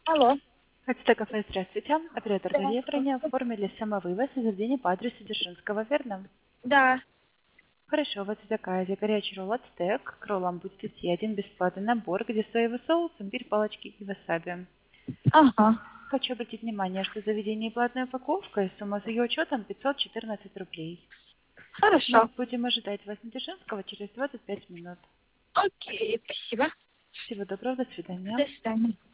Алло. Хотите кафе, здравствуйте. Оператор Да. Дарья Броня оформили самовывоз из заведения по адресу Дзержинского, верно? Да. Хорошо, вот в заказе горячий ролл от стек. К роллам будет идти один бесплатный набор, где соевый соус, имбирь, палочки и васаби. Ага. Хочу обратить внимание, что заведение платная упаковка и сумма за ее учетом 514 рублей. Мы Хорошо. будем ожидать вас на Дзержинского через 25 минут. Окей, спасибо. Всего доброго, до До свидания. свидания.